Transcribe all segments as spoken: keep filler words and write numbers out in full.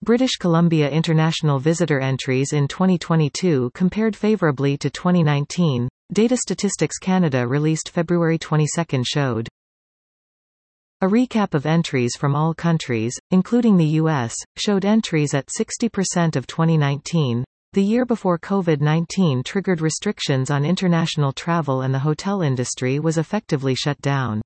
British Columbia international visitor entries in twenty twenty-two compared favourably to twenty nineteen. Data Statistics Canada released February twenty-second showed. A recap of entries from all countries, including the U S, showed entries at sixty percent of twenty nineteen, the year before COVID nineteen triggered restrictions on international travel and the hotel industry was effectively shut down.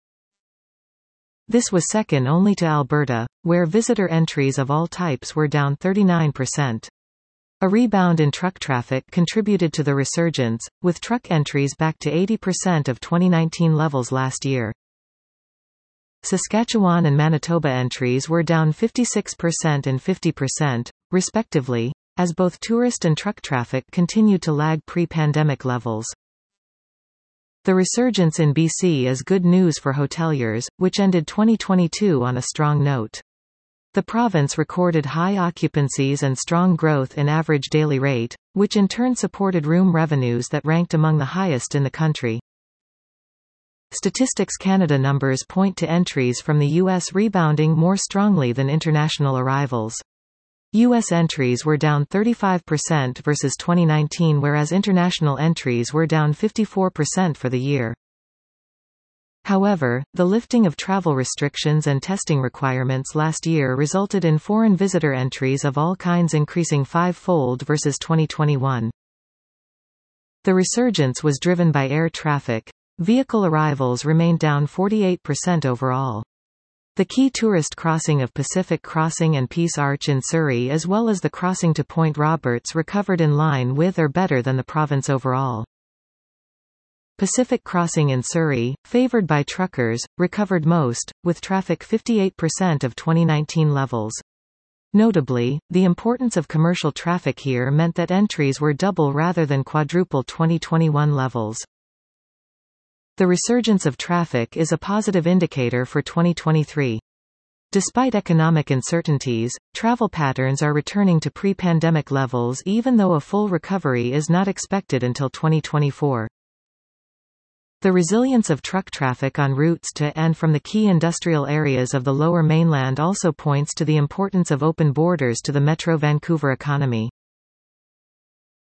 This was second only to Alberta, where visitor entries of all types were down thirty-nine percent. A rebound in truck traffic contributed to the resurgence, with truck entries back to eighty percent of twenty nineteen levels last year. Saskatchewan and Manitoba entries were down fifty-six percent and fifty percent, respectively, as both tourist and truck traffic continued to lag pre-pandemic levels. The resurgence in B C is good news for hoteliers, which ended twenty twenty-two on a strong note. The province recorded high occupancies and strong growth in average daily rate, which in turn supported room revenues that ranked among the highest in the country. Statistics Canada numbers point to entries from the U S rebounding more strongly than international arrivals. U S entries were down thirty-five percent versus twenty nineteen, whereas international entries were down fifty-four percent for the year. However, the lifting of travel restrictions and testing requirements last year resulted in foreign visitor entries of all kinds increasing five-fold versus twenty twenty-one. The resurgence was driven by air traffic. Vehicle arrivals remained down forty-eight percent overall. The key tourist crossing of Pacific Crossing and Peace Arch in Surrey as well as the crossing to Point Roberts recovered in line with or better than the province overall. Pacific Crossing in Surrey, favoured by truckers, recovered most, with traffic fifty-eight percent of twenty nineteen levels. Notably, the importance of commercial traffic here meant that entries were double rather than quadruple twenty twenty-one levels. The resurgence of traffic is a positive indicator for twenty twenty-three. Despite economic uncertainties, travel patterns are returning to pre-pandemic levels even though a full recovery is not expected until twenty twenty-four. The resilience of truck traffic on routes to and from the key industrial areas of the Lower Mainland also points to the importance of open borders to the Metro Vancouver economy.